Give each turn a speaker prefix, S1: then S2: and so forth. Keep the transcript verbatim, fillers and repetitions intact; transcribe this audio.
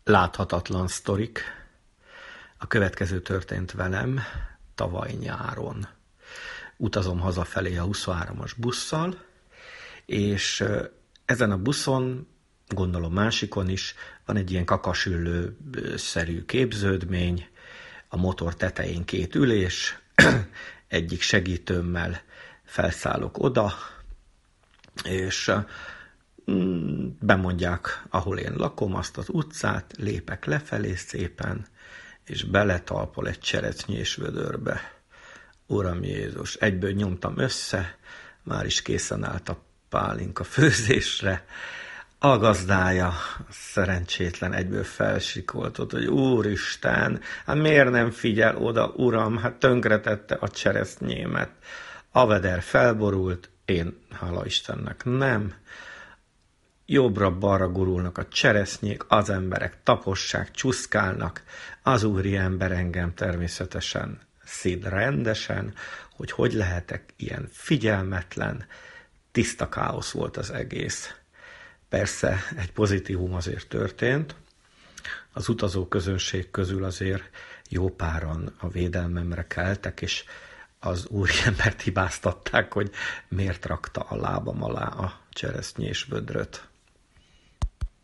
S1: Láthatatlan sztorik. A következő történt velem tavaly nyáron. Utazom hazafelé a huszonhármas busszal, és ezen a buszon, gondolom másikon is, van egy ilyen kakasüllő-szerű képződmény, a motor tetején két ülés, egyik segítőmmel felszállok oda, és bemondják, ahol én lakom, azt az utcát, lépek lefelé szépen, és beletalpol egy cseresznyés vödörbe. Uram Jézus, egyből nyomtam össze, már is készen állt a pálinka főzésre. A gazdája, szerencsétlen, egyből felsikoltott, hogy Úristen, hát miért nem figyel oda, uram, hát tönkretette a cseresznyémet. A veder felborult, én, hála Istennek, nem. Jobbra-balra gurulnak a cseresznyék, az emberek tapossák, csuszkálnak, az úri ember engem természetesen szid rendesen, hogy hogy lehetek ilyen figyelmetlen, tiszta káosz volt az egész. Persze egy pozitívum azért történt, az utazó közönség közül azért jó páran a védelmemre keltek, és az úriembert hibáztatták, hogy miért rakta a lábam alá a cseresznyés vödröt.